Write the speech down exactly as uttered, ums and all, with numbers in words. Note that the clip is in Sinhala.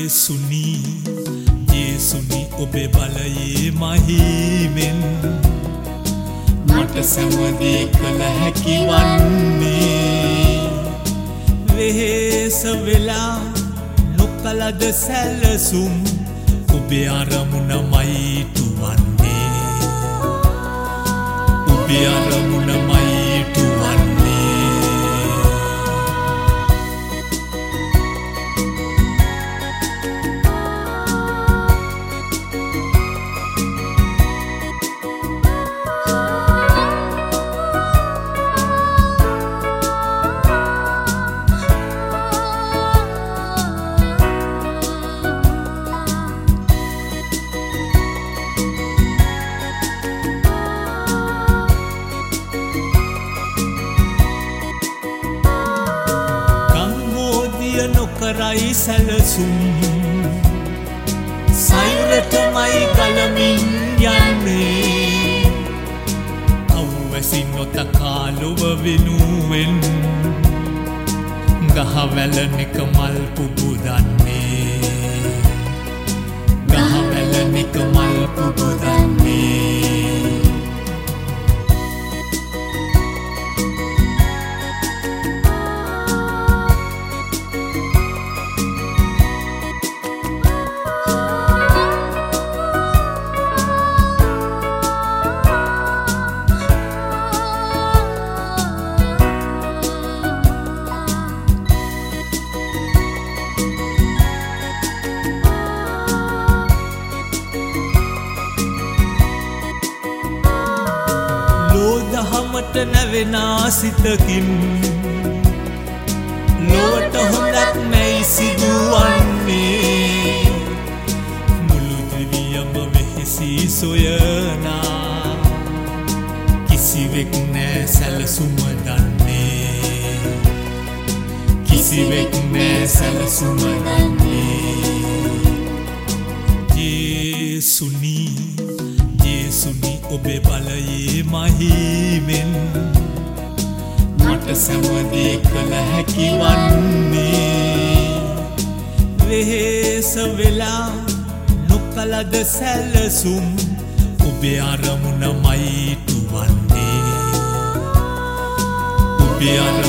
ජේසුනි ජේසුනි ඔබේ බලයේ මහිමෙන් මට සමදේ කළ හැකි වන්නේ වෙහෙස වෙලා නොකලද සැලසුම් ඔබේ අරමුණමයි තුවන්නේ ඔබේ අරමුණමයි තුවන්නේ නොකරයි සැලසුම් සයුරටමයි ගලමින් යන්නේ අවැසි නොතකා ලොව වෙනුවෙන් ගහවැලනික මල් පුබුදන්නේ ගහවැලනික මල් පුබුදන්නේ දහමට නැවෙනා සිතකින් ලොවට හොඳක් නැයි සිදුවන්නේ මුළු දිවියම වෙහෙසි සොයනා කිසිවෙක් නෑ සැලසුම දන්නේ කිසිවෙක් නෑ සැලසුම දන්නේ ජේසුනි ජේසුනි ඔබේ බලයේ මහිමෙන් මට සමදේ කළ හැකි වන්නේ වෙහෙස වෙලා නොකලද සැලසුම් ඔබේ අරමුණමයි තුවන්නේ ඔබේ අරමුණ